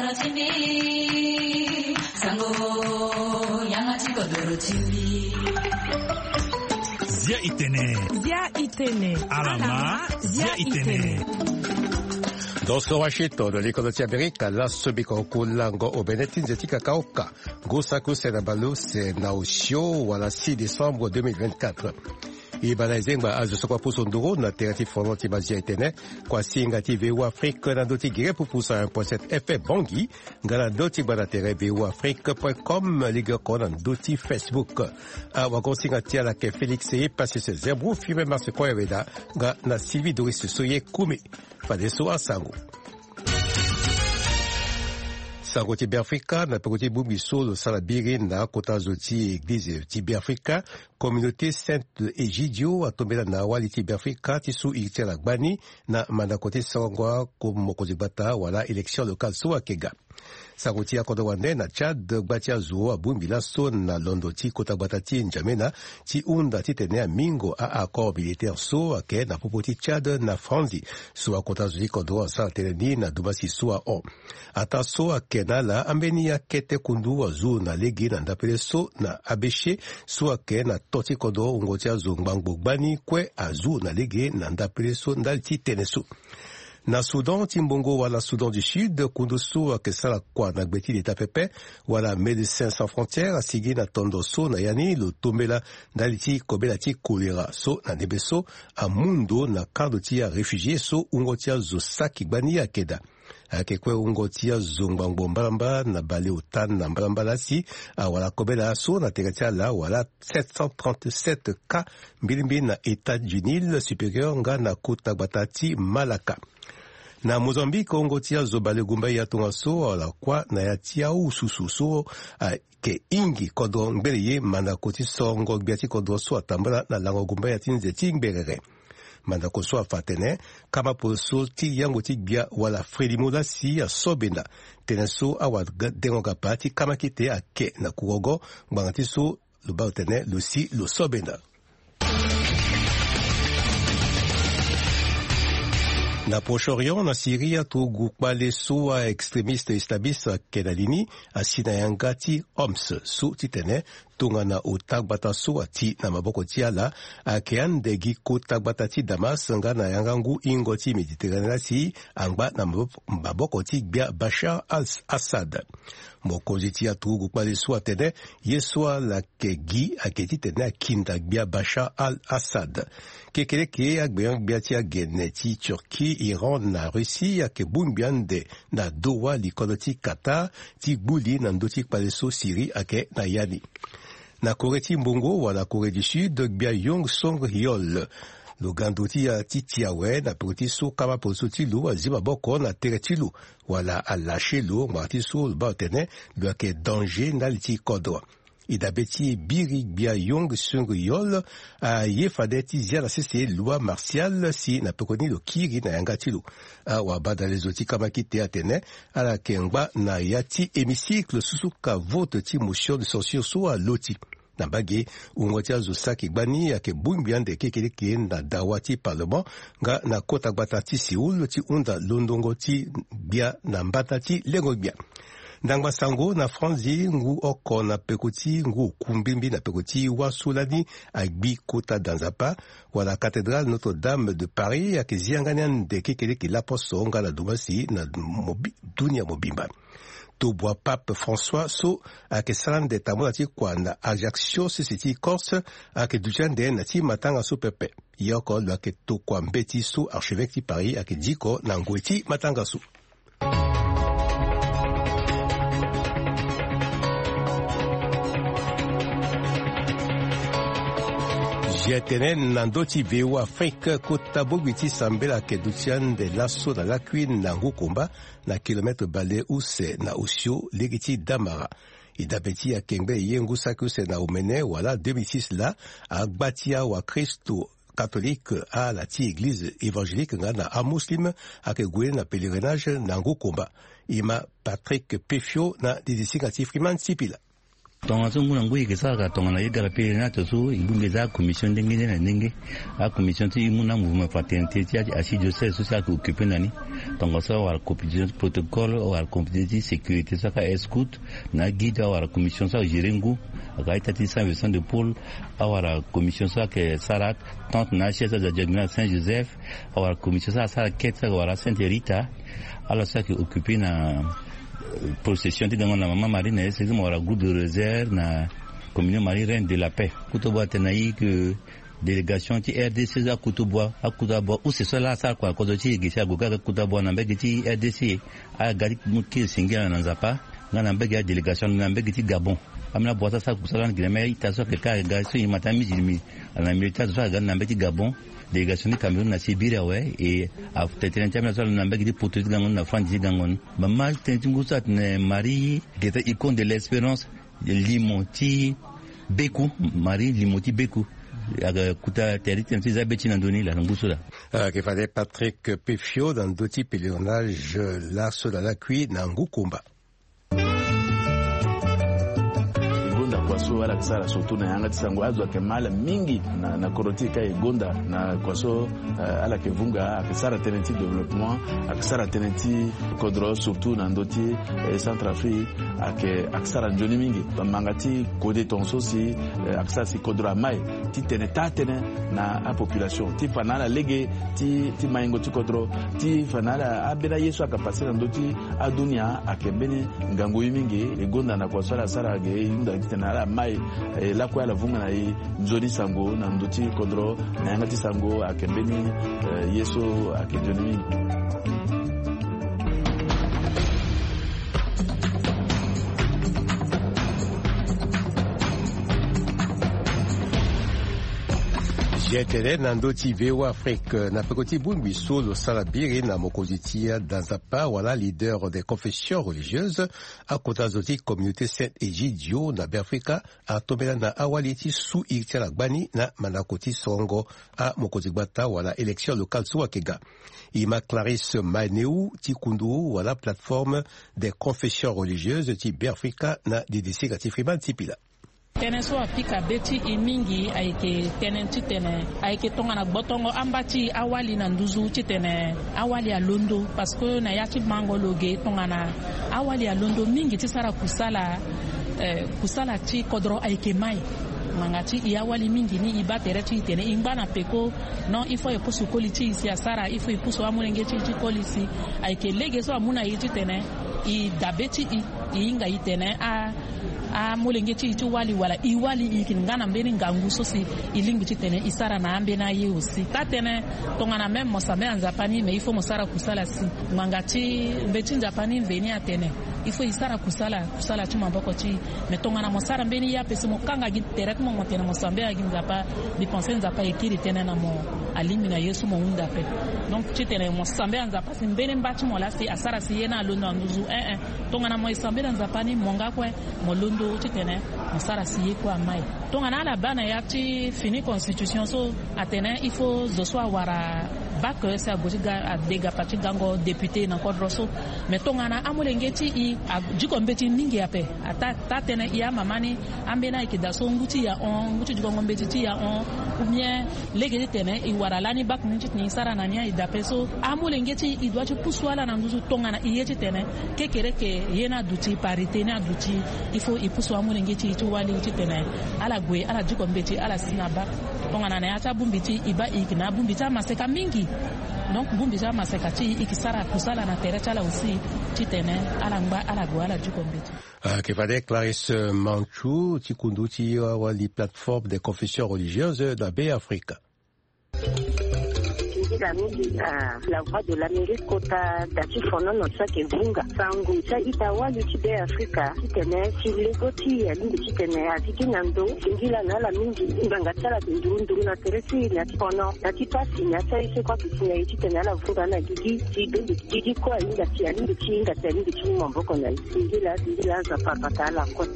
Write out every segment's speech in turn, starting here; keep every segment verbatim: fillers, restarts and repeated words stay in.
양아치니 상고 양아치 거도로 치니 Zia Itene. Zia Itene. Alama Zia Itene. Doso Washington, l'école d'Amérique, la subiko kulango obenetin zetika kaoka. Gosaku senabalu se naoshio wala six décembre deux mille vingt-quatre. Ibanaizenga azosokwa pusonduro na terati fonoti bazia itene kwa singa ti V U Afrique na doti gire pupusa un point sept F M Bangi ngala doti bana tere V U Afrique point com ligue kona doti Facebook a wakonsinga tia la ke Félix e passé ce zebro filme marse kwa weda nga na Sylvie Doris Soye Kumi fadeso asango sango ti Biafrika na pekoti bubiso lo salabiri na kota zoti église ti Biafrika communauté sainte Egidio atombela na wali ti Biafrika ti su iti la gbani na manda kote sangwa ko mokozi bata wala élection locale so akega sango ti akodo wande na Tchad gbatia zo abumbila so na londo ti kota bata ti njamena ti unda ti tene mingo a accord militaire so ake na popo ti Tchad na Franzi so akota zo kodo sa teleni na dubasi so a o ata so ake na la ambeni ya kete kundu azu na legi na ndapele so na abeshe so ake na toti kodo ungotia zo ngbango gbani kwe azu na legi na ndapele so ndali ti tene so na Soudan timbongo wala Soudan du Sud kundu so ake sala kwa na gbeti leta pepe wala Médecins Sans Frontières asigi na tondo so na yani lo tombela ndali ti kobela ti kolera so na nebe so amundo na kado ti ya réfugié so ungotia zo saki gbani akeda ake kwe ungotia zongbango mbalamba na bale otan na mbalamba lasi wala kobela so na tegatia la wala sept cent trente-sept cas mbilimbi na état du Nil supérieur nga na kota batati Malaka na Mozambique ongotia zo bale gumba ya tonga so wala kwa na ya tia ususu so ke ingi kodo mbele ye manda koti songo biati kodo so atambala na lango gumba ya tinze tingberere manda ko so afatene kama poso ti yango ti bia wala Fredi Modasi ya sobenda teneso awa dengo kapati kama kite ake na kugogo bangati so lo bautene lo si lo sobenda na Proche-Orient na Syria to gukbale so a extremiste islamiste kenalini asina yangati Homs so titene tunga na utagbata so ati na maboko ti ala akeande gi kotagbata ti Damas nga na yangangu ingo ti Mediterranea ti angba na maboko ti bia Bashar al-Assad mokonzi ti atu gukbale so atene yeswa la kegi aketi tene akinda bia Bashar al-Assad kekele ke agbeyan bia ti agene ti Turquie Iran na Russie ake bumbiande na dowa likolo ti Qatar ti gbuli na ndo ti kpale so Syrie ake na yani na Corée ti mbongo wala Corée du Sud bia Yong Song Hyol lo gando ti ya ti tiawe na poti so kama poso ti lu aziba boko na tere ti lu wala alache lu marti so ba tene lo ake danger na li ti kodo idabeti biri bia Yong Song Hyol a ye fade ti zia la sese loi martiale si na pekoni lo kiri na yanga ti lu a wa bada les oti kama ki te atene ala kengba na ya ti hémicycle susuka vote ti motion de censure so a loti na bage ungotia zo saki gbani ake bumbiande kekele ke na dawa ti parlement nga na kota gbata ti Seoul ti unda londongo ti bia na mbata ti lengo bia ndangba sango na Franzi ngu oko na pekoti ngu kumbimbi na pekoti wasulani agbi kota danzapa wala cathédrale Notre-Dame de Paris ake zianganian de kekele ke laposo nga na dumasi na mobi, dunia mobimba to bois pape François so ake salande tamola ti kwa na Ajaccio sisi ti Corse ake dujande na ti matanga so pepe yoko lo ake to kwa mbeti so archevêque ti Paris ake diko na ngwe ti matanga so Jetene nandoti V U Afrique kota bogwiti sambela ke dutian de lasso na lakwin na ngukumba na kilometre bale use na usio legiti damara idabeti ya kengbe yengu sakuse na umene wala deux mille six la agbatia wa Kristo catholique à la ti église évangélique nga na a muslim ake gwe na pèlerinage na ngukumba ima Patrick Pefio na didisinga ti Freeman Sipila tonga so nguna ngui kesaka tonga na yega pe na to so ibungeza commission ndenge na ndenge a commission ti muna mouvement fraternité ti a si diocèse social qui occupe nani tonga so wa commission protocole wa commission sécurité ça ka escoute na guide wa commission ça gérengu aka ita ti cent de pôle awara commission ça que sarat tante na chef de diagonale Saint-Joseph awara commission ça ça quête ça wala Sainte Rita ala ça qui occupe na procession ti dango na mama Marine c'est mo wala groupe de réserve na communion Marie Reine de la Paix kutobo tenayi que délégation ti R D C za kutobo akutobo ou c'est cela ça quoi ko ti gisha goga kutobo na mbegi ti R D C a gadi muki singia na nzapa ngana mbegi délégation na mbegi ti Gabon amna boata sa kusala ngina mai taso ke ka ga so imatami jimi ala militaire so ga na mbegi Gabon délégation du Cameroun na Sibiria ouais et a peut-être international na mbegi di poto di gangon na France di gangon mama tentingu sat ne Marie geta icône de l'espérance Limoti Beku Marie Limoti Beku aga kuta territoire ti zabeti na ndoni la ngusula uh, que fallait Patrick Pefio dans deux types pèlerinage l'arso de la cuit na Ngukumba. Kwaso wala kisara surtout na yanga tisango azwa kemala mingi na na korotika egonda na kwaso uh, ala kevunga akisara tenenti développement akisara tenenti kodro surtout na ndoti eh, Centrafrique ake akisara njoni mingi mangati kode tonso si eh, akisara si kodro mai ti teneta tene na a population ti fanala lege ti ti maingo ti kodro ti fanala abena yesu akapasi na ndoti adunia akembene ngango mingi egonda na kwaso ala sara ge yunda tena la mai eh, la kwa la vunga na i nzori sango na ndoti kodro na yangati sango akembeni eh, yeso akejoni. Jetere na ndoti veo Afrique na pekoti bunbiso lo salabiri na mokozitia Danzapa wala leader des confessions religieuses a kota zoti communauté Saint-Egidio na Afrika a tomela na awaliti su irtia la gbani na manakoti songo a mokozigbata wala élection locale suwa kega. Ima Clarisse Maneu ti kundu wala plateforme des confessions religieuses ti Afrika na D D C gati Freeman Tipila. Tene so apika beti imingi aike tene titene aike tonga na botongo ambati awali na nduzu titene awali ya londo parce que na yati mangologe tonga na awali ya londo mingi tisara kusala eh, kusala ti kodro aike mai mangati iya wali mingi ni ibatere ti tene imbana peko non il faut epusu koliti isi asara il faut epusu amulenge ti ti kolisi aike lege so amuna yiti tene i dabeti i inga itene a a mulenge ti ti wali wala i wali ikingana mbeni ngangu sosi ilingi ti tene isara na ambe na ye aussi katene tongana même mosambe anzapani mais il faut mosara kusala si mangati beti nzapani veni atene il faut isara kusala kusala ti mamboko ti mais tongana mosara mbeni ya pesi mokanga gi directement motena mosambe aginzapa dipenser nzapa ekiri tene na mo alimi na yesu mo unda pe donc ti tene mosambe anzapa si mbeni mbati mola si asara si yena londo nduzu eh eh tongana mo isambe nzapani monga kwe mo londo ti tene mosara si ye kwa mai tongana la bana ya ti fini constitution so atene il faut zoswa wara bac sa gojiga a dega pati gango député na kodroso mais tongana amulenge ti i jiko mbeti mingi ape ata tatene iya mamani ambena ikidaso nguti ya on nguti jiko mbeti ti ya on ou bien lege tene i waralani bac ninti ni sara na nya idape so amulenge ti i doit ti puswala na nguzu tongana iye ti tene kekere ke yena duti parité na duti il faut i puswa amulenge ti ti wali ti tene ala gwe ala jiko mbeti ala sina bac tongana na ata bumbiti iba ikina bumbita maseka mingi donc bumbita maseka ti ikisara kusala na tereta la aussi ti tene ala ngba ala gwe ala jiko mbeti uh, que fallait Clarisse Manchou ti kundu ti wali plateforme des confessions religieuses da B Africa. La la voix de l'Amérique kota dati fono no tsake vunga sangu cha itawa lutide Afrika kitene silegoti ya lingi kitene atiki nando singila na la mingi nganga tsala ndundu na teresi na fono dati pasi na cha ise kwa kitene kitene la vunga na gigi tido gigi kwa inga tia lingi chinga tia lingi chimo mboko na singila singila za papa kala kwa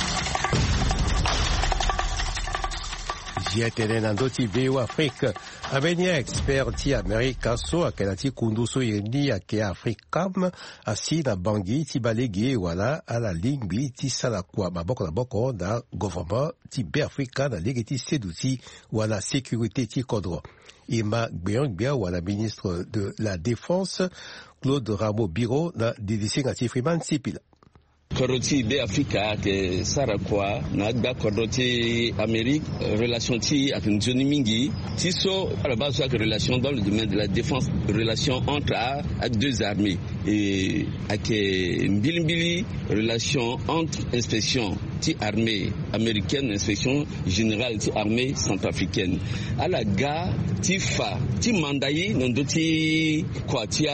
Jetere na ndoti veo Afrique Abenia expert ti Amerika so akena ti kundu so irini ake Afrikam asi na bangi ti balegi wala ala lingbi ti sala kwa maboko na boko na gouvernement ti be Afrika na legi ti seduti wala sécurité ti kodro. Ima Gbeongbia wala ministre de la Défense Claude Ramo Biro na didisi ngati Freeman Sipila. Koroti be Afrika ke sarakwa na gba koroti Amérique relation ti avec Johnny Mingi ti so à la base de relation dans le domaine de la défense, relation entre à deux armées et avec mbilimbili relation entre inspection ti armée américaine, inspection générale ti armée centrafricaine à la ga ti fa ti mandayi ndo ti kwa ti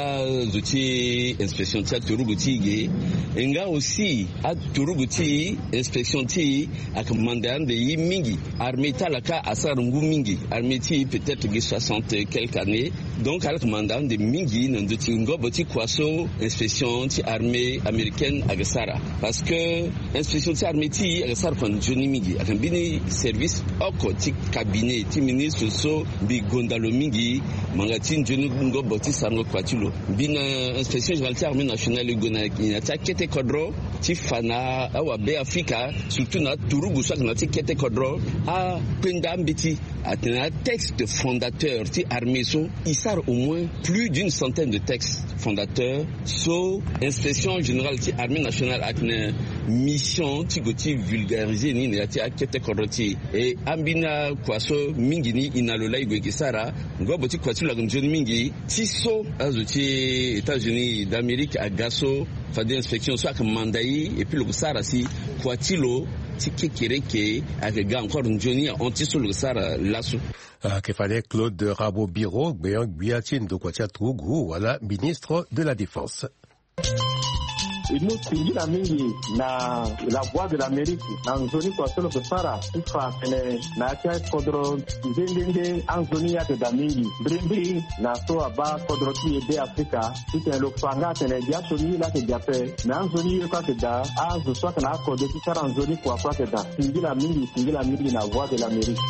zuti inspection ti turugu ti ge enga aussi a turuguti inspection ti ak mandan de yi mingi armée talaka asar ngu mingi armée ti peut-être de soixante quelques années donc avec mandan de mingi nan de ti ngoboti kwaso inspection ti armée américaine ak sara parce que inspection ti armée ti ak sara kon Johnny mingi ak bini service oko ti cabinet ti ministre so bi gondalo mingi mangati Johnny ngoboti sango kwatilo bina inspection générale ti armée nationale gona ina ta kete kodro ti fana awa be Afrika surtout na turugu sak na ti kete kodro a penda mbiti atena texte fondateur ti armée so isar au moins plus d'une centaine de textes fondateurs so inspection générale ti armée nationale akne mission ti goti vulgariser ni na ti kete kodro ti e ambina kwaso mingi ni inalola igwe kisara ngobo ti kwatu la njoni mingi ti so azuti États-Unis d'Amérique agaso fa de inspection so ak mandayi et puis le sara si kwatilo ti kekereke avec ga encore njoni anti so le sara lasso que fallait Claude Rabo Biro Gbeon Gbiatin de Kwatia Trugu wala ministre de la Défense. Ino tingila mingi na la voix de l'Amérique na nzoni kwa solo kusara ifa kene na cha kodro ndende anzoni ya da mingi brindi na so aba kodro ti be Afrika ite lo fanga tene dia soni la ke jape na anzoni yo ka da azu so kana ko de ti sara anzoni kwa kwa da tingila mingi tingila mingi na voix de l'Amérique.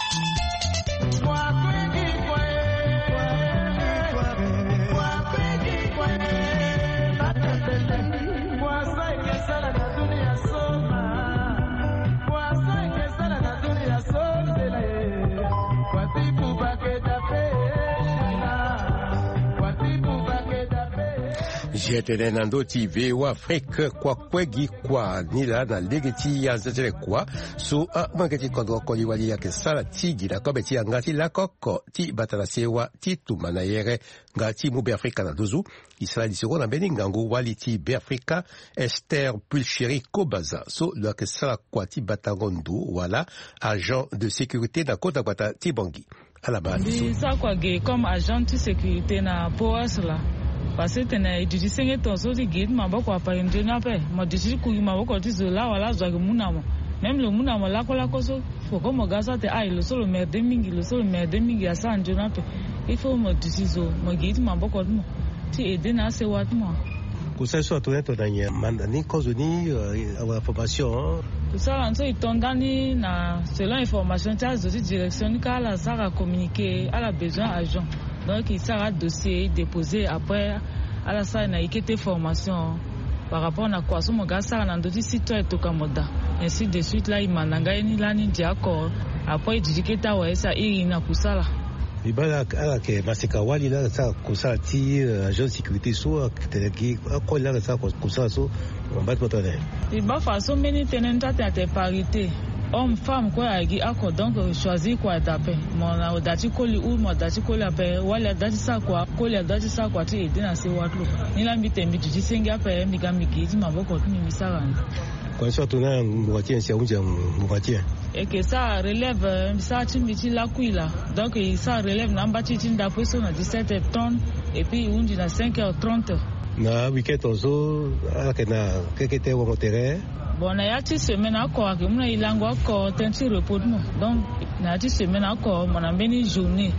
Jetene nando ti vewa Afrique kwa kwegi kwa nila na legeti ya zetere kwa su a mangeti kodro koli wali ya kesala ti gira kobe ti angati la koko ti batala sewa ti tumana yere ngati mube Afrika na dozu isala di seko na beningangu wali ti be Afrika Esther Pulcheri Kobaza so la kesala kwa ti batangondu wala agent de sécurité na kota kwata ti bongi à la base. Di sa kwa ge comme agent de sécurité na poas la parce que tena idiji senge tonso di gate maboko apa indena pe mo diji ku maboko ti zola wala zwa munamo même le munamo la kola koso foko mo gaza te ai lo solo merde mingi lo solo merde mingi asa indena pe il faut mo diji zo mo gate maboko mo ti edena se wat mo ko sa so to eto danya mandani kozoni la formation tout ça lanzo itondani na selon information ta zo direction ka la sara communiquer à la besoin agent. Donc il sera dossier déposé après à la salle na ikete formation par rapport na quoi so mo ga sara na ndoti site to kamoda ainsi de suite là il mananga ni la ni diako après dijiketa wa esa iri na kusala ibala ala ke masika wali la sa kusala ti agent de sécurité so teleki ko la sa kusala so on bat potone iba façon meni tenenta te parité homme femme quoi agi ako donc choisir quoi taper mon na dati koli ou mo dati koli ape wala dati sa quoi koli dati sa quoi ti edina se watlo ni la mbite mbi ti senga ape mi ga mi ki maboko tu mi sarana kwa surtout na mwati nsia unja mwati et que ça relève ça ti mbi ti la kuila donc ça relève na mbati ti nda poso na dix-sept tonnes et puis undi na cinq heures trente na weekend ozo ala na kekete wo terrain. Bon, na yati semaine encore que mona ilango encore tenti repos mo donc na yati semaine encore mon ambeni journée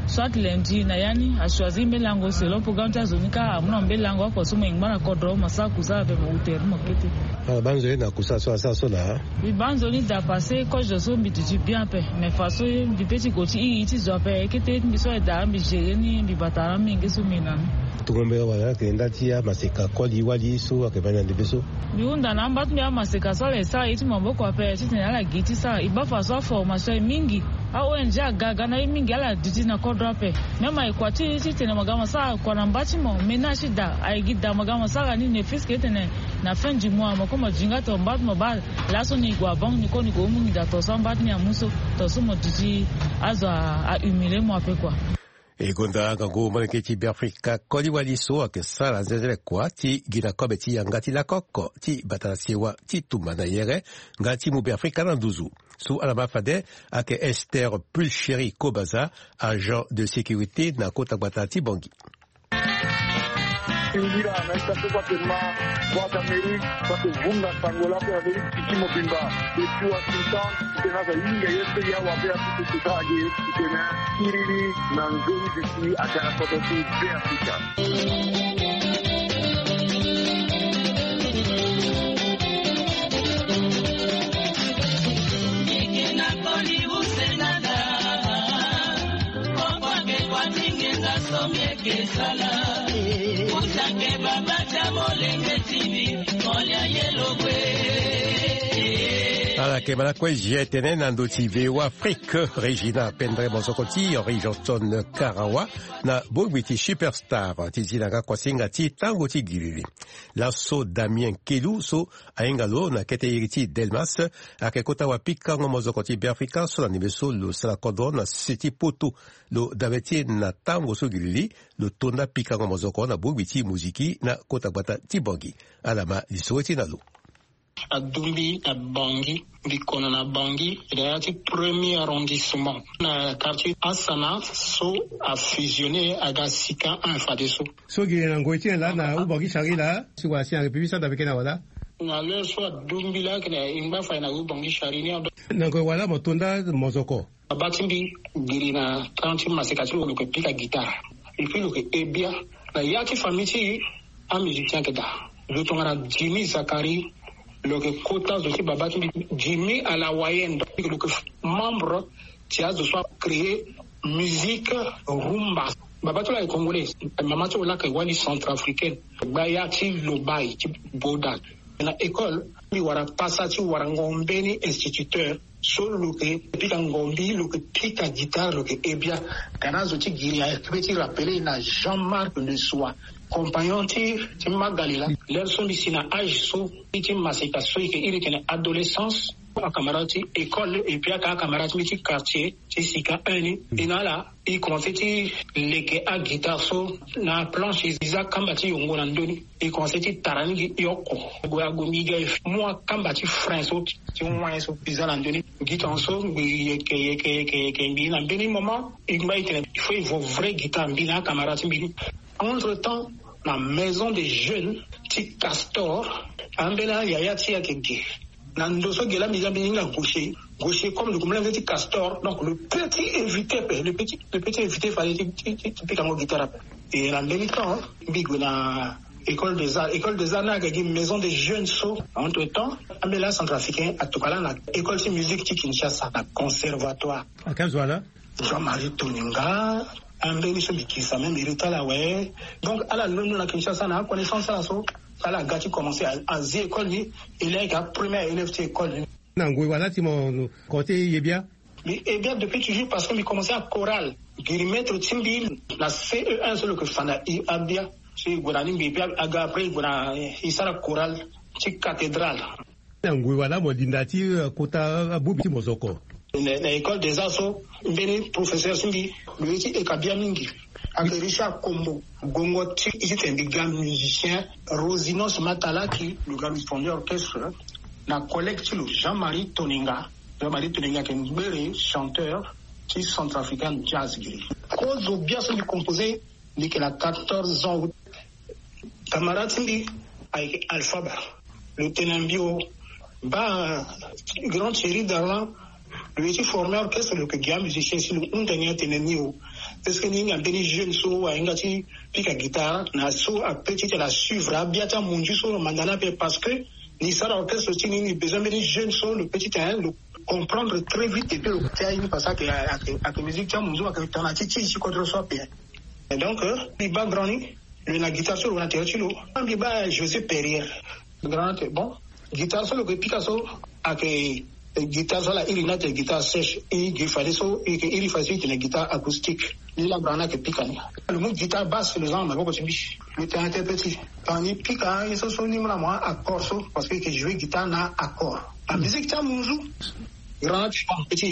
soit lundi na yani a choisi Melango selon programme ta zonika amuna Melango ko so mengba na kodro masa kuza be mo uter mo kete ah banzo na kusa so ça so là oui banzo ni da passer ko je so mi du bien pe mais façon du petit côté i ti zo pe kete mi so da mi gérer ni bi batara mingi so mina tugombe wala ke ndati ya maseka koli wali so akebana ndebeso miunda na mbat mi amaseka sala esa iti mamboko ape titi na la giti sa iba façon formation mingi a O N G agaga na mingi ala duty na kodra pe mema ikwati titi na magama sa kwa na mbati mo menashi da aigida magama sa ni ne fiske tene na fin du mois mo ko jinga to mbat mo ba la so ni gwa bang ni ko ni ko mungi da to so mbat ni amuso to so mo duty azo a humilier mo ape kwa e gonda gango maneke ti Biafrika koli wali so ake sala nzele kwa ti gina kobe ti yangati la koko ti batala sewa ti tumana yere ngati mu Biafrika na nduzu sous alama fade ake Esther Pulcheri Kobaza agent de sécurité na kota batati bongi Ingira na itakuwa kwa tema kwa Amerika kwa kuvunga sangola kwa Amerika kimo bimba ikiwa Washington tena za inga yote ya wabea tukutaje tena kiriri na nzuri ziki atara kwa tu Afrika ala ke bala kwe jetene nando ti veo Afrique Regina Pendre Mozokoti Henri Johnson Karawa na Bogwiti Superstar ti zinanga kwa singa ti tango ti gilili la so Damien Kelu so aingalo na kete iriti Delmas ake kota wa pika ngo Mozokoti Biafrika so na nibeso lo sala kodon na siti poto lo daveti na tango so gilili lo tonda pika ngo Mozoko na Bogwiti muziki na kota bata ti bongi alama lisoweti na lo à Dumbi, à Bangui, Bikona na Bangui, il y a un premier arrondissement. Le quartier Asana, so a fusionné à Gassika, un Fadeso. So, il y a un goûtier là, na Bangui Chari là, si vous avez un république, ça d'avec un wala. Na le soit Dumbi là, qu'il y a une baffa na Bangui Chari. Nango wala, motunda, mozoko. A Batimbi, il y a trente masekatu, le que pique la guitare. Et puis le que est bien. Il y a une famille, un musicien qui est là. Le ton a Jimmy Zakari. Le quota de Babati Jimmy à la Wayenne, le membre qui a de soi créé musique rumba. Babati est congolais, maman tu là que wali centrafricaine, bayati lobai, boda. Na école, il y aura passati warangombeni instituteur. Sur le que pika ngombi, le que pika guitare, le que ebia, kanazo ti giria, petit rappeler na Jean-Marc Le Soir. Compagnon ti ti Magalila, leur son ici na âge so, ti masika so que il est adolescence, a camarade école et puis a camarade ti quartier, ti sika un inala, il commençait ti leke a guitare so na planche Isaac Kambati yongo na ndoni, il commençait ti tarani yoko, goya gomiga moi Kambati France ti moi so pisa na ndoni, guitare so yeke yeke yeke yeke mbi na ndoni moment, il m'a été il faut une vraie guitare mbi na camarade mbi. Entre-temps, la maison des jeunes, petit Castor, Ambela Yaya Tia Kegi. Nandoso Gela Mizambina gaucher, gaucher comme le comme petit Castor. Donc le petit invité, le petit, le petit invité fallait piquer en guitare. Et en même temps, Bigona, école des arts, école des arts, maison des jeunes sauts. Entre-temps, Ambela centrafricain, à Tokala, école de musique Kinshasa, conservatoire. À quel là? Jean-Marie Toninga. Un bénéfice qui ça même irrita là ouais donc à la lune la Kinshasa na connaissance ça so ça la gâti commencé à à école ni il est la première élève de école nango voilà ti mon côté est bien mais est bien depuis toujours parce que il commençait à chorale guillemette timbi la C E un sur le que fana i abia c'est gorani bi aga après gona il sera chorale ci cathédrale nango voilà mo dindati kota bubi mozoko l'école des assos, le professeur Simbi, lui et Kabia Mingi, avec Richard Kombo, Gongo, il était un grand musicien, Rosinos Matala, qui, le grand sponsor orchestre, la collecte, Jean-Marie Toninga, Jean-Marie Toninga, qui est un bel chanteur, qui est centrafricain jazz. Cause au bien celui composé, il a quatorze ans. Camarade Simbi, avec Alphaba, le Tenambio, bah, grande série d'Arlan, lui était formé orchestre le que Guillaume musicien si le un dernier tenenio parce que ni ngambeni jeune so wa ingati pika guitare na so a petit la suivre biata munju so mandana parce que ni ça orchestre aussi ni besoin de jeune so le petit terrain le comprendre très vite et puis le côté parce que à la musique tiens munju avec ton attitude si contre so bien et donc il va grandir le na guitare sur la terre lo on dit bah José Perrier grand bon guitare sur le Picasso avec guitare sur la irina de guitare sèche et il fallait so et que il fallait une guitare acoustique il a grana que picani le mot guitare basse les gens mais beaucoup tu le terrain était petit quand il pique il se sonne moi moi accord so parce que jouer guitare na accord la musique ta munzu grand petit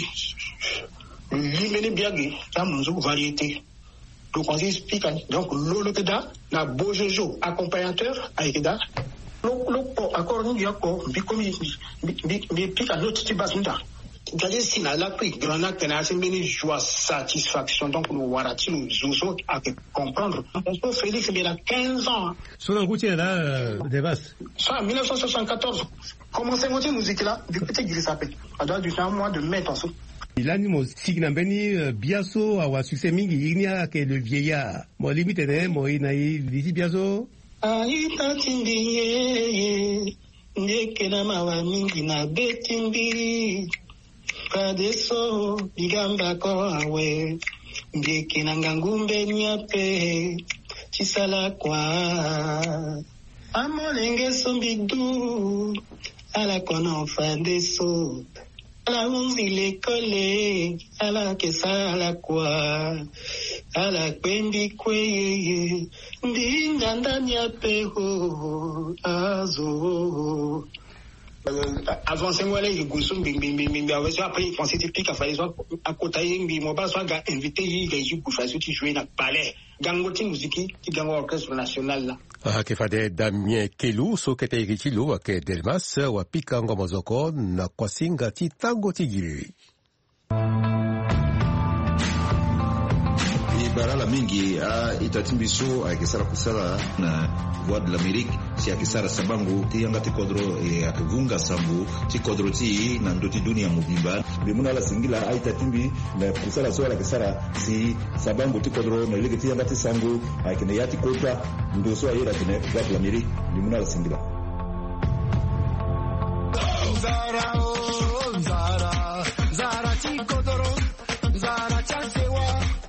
limene biagi ta munzu variété donc on dit picani donc lolo que da na bojojo accompagnateur avec da le accord nous dit accord bi comme bi pique à l'autre type basse nda gade si na la prix grand acte na c'est une joie satisfaction donc nous voilà tu nous zozo à comprendre on peut Félix il a quinze ans sur un goutier là des basses ça en dix-neuf cent soixante-quatorze comment c'est monté musique là depuis petit qu'il s'appelle à date du temps mois de mai en ilani mo signa beni biaso awa succès mingi ignia que le vieillard mo limite ne mo ina lisi biaso aita tindiye ndeke na mawa mingi na betimbi kadeso bigamba ko awe ndeke na ngangumbe nyape chisala kwa amolenge sombidu ala kono fadeso ala unzi lekole ala kesa ala kwa ala kwendi kweye ndinga ndani ya peho azo avant c'est moi là il gousum bim bim bim bim après il pensait typique à faire soit à côté ngi mo ba soit ga invité yi ga yi kufa so ti jouer na palais gangoti musique qui gango orchestre national là ah ke fade Damien Kelu so kete igitilo wa ke Delmas wa pika ngoma zoko na kwasinga ti tango tigiri barala mingi a itatimbiso akisara kusala na voix de l'Amérique si akisara sabangu ti yanga ti kodro e akivunga sambu ti kodro ti na ndoti dunia mubimba bimuna la singila a itatimbi na kusala so la kisara si sabangu ti kodro na ligi ti yanga ti sangu akine yati kota ndo so ayira tine voix de l'Amérique bimuna la singila Zara oh Zara Zara ti kodro Zara chasewa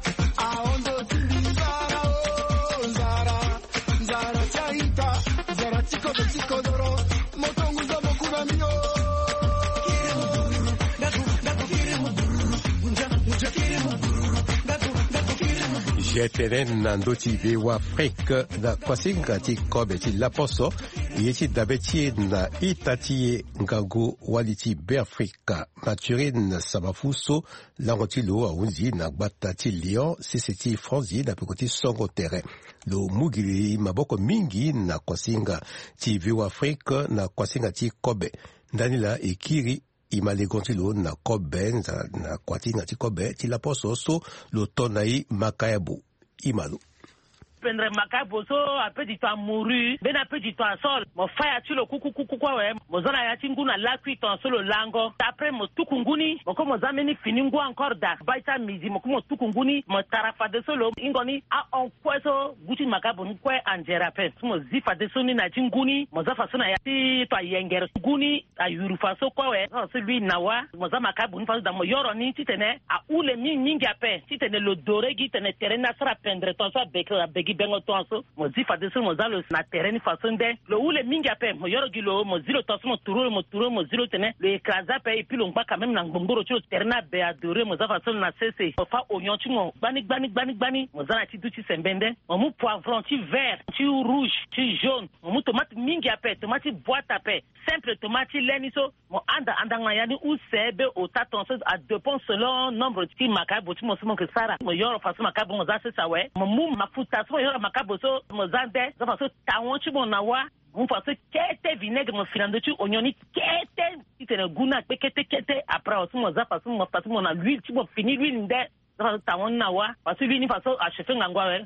Jeteren na ndoti bewa Afrique na kwasinga ti kobe ti laposo yeti dabeti na itati ngango waliti be Afrika Mathurin Sabafuso langotilo aunzi na gbata ti Lyon siseti Franzi na pekoti songo terrain lo mugiri maboko mingi na kwasinga ti bewa Afrique na kwasinga ti kobe ndanila ekiri imalegontilo na kobe na kwatinga ti kobe ti laposo so lo tonai makayabu imalu pendre makabo so a petit temps mouru ben a petit temps sol mo faya tu lo kuku kuku kwa we mo zona ya tinguna la kuiton solo lango après mo tukunguni mo ko mo zameni finingo encore da baita midi mo ko mo tukunguni mo tarafa de solo ingoni a on kweso guti makabo nkwe anjera pe mo zifa de soni na tinguni mo zafa sona ya ti to yenger guni a yurufa so kwa we so lui nawa mo zama makabo nfa da mo yoro ni titene a ule mi mingi ape titene lo dore gi tene terena sera pendre ton so bekra begi bengo tonso mo zifa de so mo zalo na terrain façon de lo ule mingi ape mo yoro gilo mo zilo tonso mo turo mo turo mo zilo tene le kaza pe puis lo ngba quand même na ngongoro cho terna be adore mo zafa so na cc mo fa oignon ti mo gbani gbani gbani gbani mo zana ti duti sembende mo mu poivron ti vert ti rouge ti jaune mo mu tomate mingi ape tomate boîte ape simple tomate leni so mo anda anda ngayani u sebe o tatonso a dépend selon nombre ti makabo ti mo so mo ke sara mo yoro façon makabo mo za se sawe mo mu mafuta so yoro makabo so mo zande zafa so tawon ti mo na wa mo fa so kete vinaigre mo finando ti oignon kete itene guna kete kete après o so mo zafa so mo fa so mo na l'huile ti mo fini l'huile nde zafa so tawon na wa parce que l'huile ni fa so a chef ngangwa we mo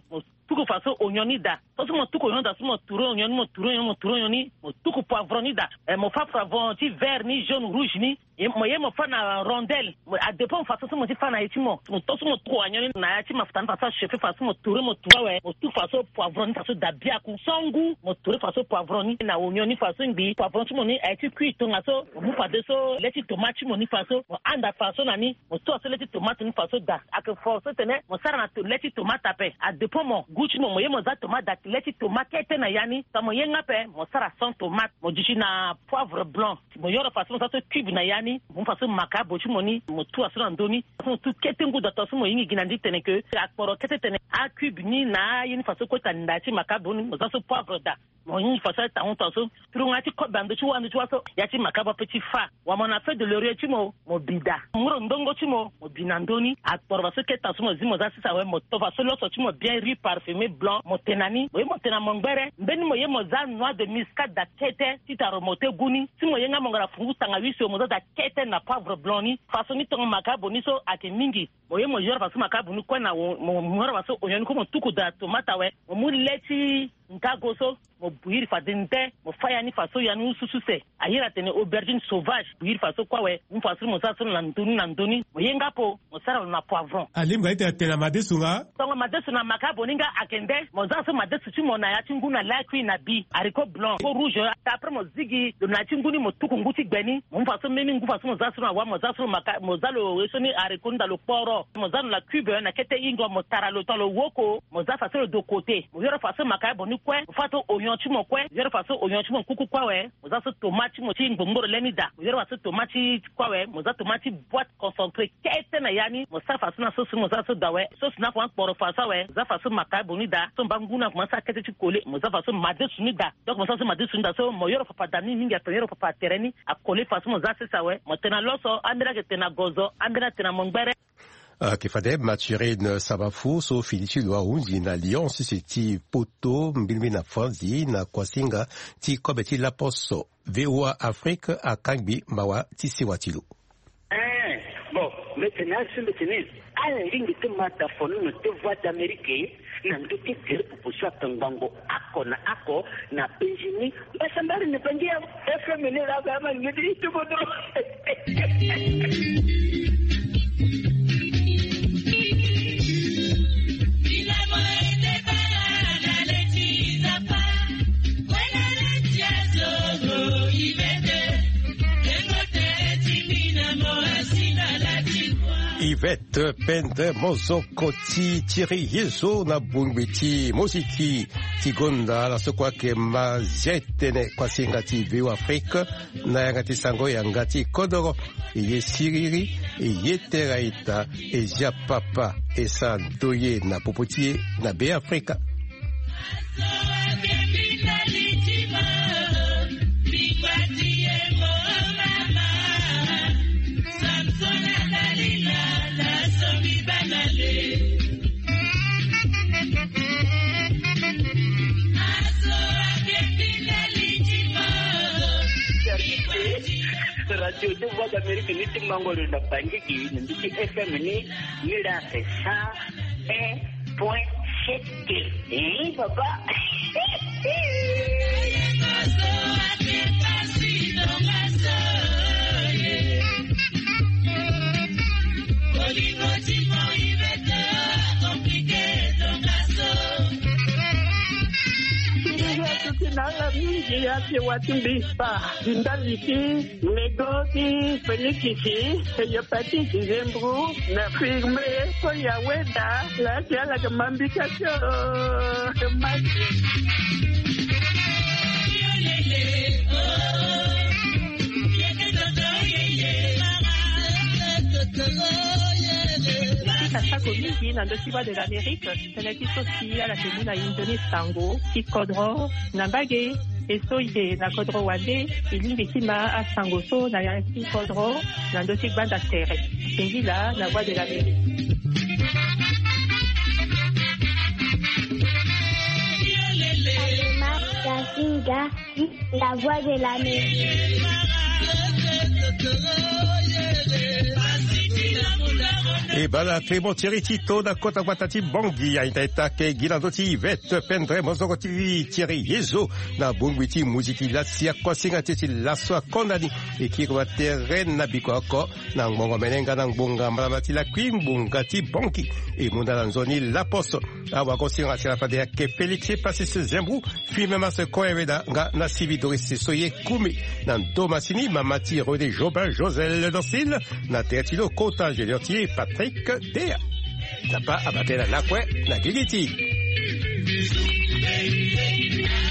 tuku faso onyoni da so mo tuku onyoni da so mo turo onyoni mo turo onyoni mo turo onyoni mo tuku poivron ni da mo fa poivron ti vert ni jaune rouge ni mo ye mo fa na rondelle a dépend faso so mo ti fa na eti mo mo to so mo tuku onyoni na ya ti mafuta faso chef faso mo turo mo turo we mo tuku faso poivron ni faso da biaku songu mo turo faso poivron ni na onyoni faso ngbi poivron ti mo ni e ti cuit to ngaso mo fa de so leti tomate mo ni faso mo anda faso na ni mo to so leti tomate ni faso da ak faso tene mo sara na to leti tomate pe a dépend mo guchi mo mo ye mo za tomate da leti tomate te na yani sa mo ye ngape mo sara sans tomate mo dishi na poivre blanc mo yoro faso sa to cube na yani mo faso makabo chi mo ni mo tu aso na ndoni mo tu kete ngu da to so mo yingi ginandi tene ke akporo kete tene a cube ni na yini faso ko ta ndati makabo ni mo za so poivre da mo yingi faso ta on to so turunga ti ko bando chi wanu chi waso ya ti makabo petit fa wa mo na fe de laurier chi mo mo bida muro ndongo chi mo mo binandoni akporo faso keta so mo zimo za sisa we mo to faso lo so chi mo bien riz parfumé blanc mo tenani mo mo tena mo ngbere mbeni mo ye mo za noix de muscade da kete ti ta remonte guni si mo ye nga mo ngara fungu tanga wiso mo za da kete na poivre blanc ni faso ni tongo makabo ni so ake mingi mo ye mo yor faso makabo ni kwa na mo mo faso onyoni ko mo tuku da tomata we mo mu leti nkago so mo buiri fa dente mo faya ni faso ya nu susu se ayira tene aubergine sauvage buiri faso kwa we mo faso mo sa so na ndoni na ndoni mo yenga po mo sara na poivron alim ga ite tena madesu nga tongo madesu na makabo ninga akende mo za so madesu chi mo na ya chinguna la kui na bi haricot blanc ko rouge après mo zigi do na chinguni mo tuku nguti gbeni mo faso memi ngu faso mo za so na wa mo za so maka mo za lo eso ni haricot nda lo poro mo za na cube na kete ingo mo tara lo to lo woko mo za faso do côté mo yoro faso makabo ni kwe fato oyon chi mo kwe yoro faso oyon chi mo kuku kwa we mo za so tomate mo chi ngongoro leni da mo yoro faso tomate kwa we mo za tomate boîte concentré kete na yani mo sa faso na so mo za so da we so na kwa poro faso we za faso makabo ni da so mbanguna kuma sa kete chi kole mo za faso madesu ni da donc mo sa so madesu ni da so mo yoro papa dami mingi a yoro papa tereni a kole faso mo za sa we mo tena loso andira ke tena gozo andira tena mongbere Uh, Kifade Maturine Sabafu so finichi lwa unzi na Alliance siti poto mbilmi na fanzi na kwasinga ti kobeti la poso V O A Afrique a Kangbi mawa ti siwatilu. Eh bon maintenant c'est maintenant à la ligne de mata fonu no te voix d'Amérique na ndoki tere pupushwa tangango ako na ako na penjini basambari ne pengia F M ne la kama ngidi tubodo. Yvette Pende Mozokoti Thierry Yezo na Bungwiti Mosiki Tigonda la sokwa ke mazetene kwa singati V Afrique na yangati sango yangati kodoro ye siriri ye teraita e japapa e sandoye na popotie na B Afrique. Radio de voix d'Amérique ni timangolo na bangiki ni F M ni ni la ça un point sept. Eh papa. Nala mingi ya te watimbisa ndaliki negoti fenikisi ya pati zembru na firme ko ya weda la ya la kamambika cho maji Sako mingi na ndokiwa de l'Amérique, tenaki sosi ala temu na indone sango, ki kodro, na bage, eso ide na kodro wande, ilimbi kima a sango so na yanki kodro, na ndosik banda tere. Tengi la, la voix de l'Amérique. La voix de l'Amérique. E bala tremo tiriti toda kota watati bongi a itaita ke gilandoti vet pendre mozogoti tiri yezo na bungwiti muziki la sia kosinga titi la swa kondani e kirwa terren na bikoko na ngongo menenga na ngbonga mramati la queen bungati bonki e munda la nzoni la poso awa kosinga sila fadea ke Felix pasi se zembru fi mema se koeveda nga na sividori se soye kumi na Thomasini mamati Rode Jobin Josel Dorsil na tertilo kota geliotier Patrick Dea tapa abatela lakwe na gigiti.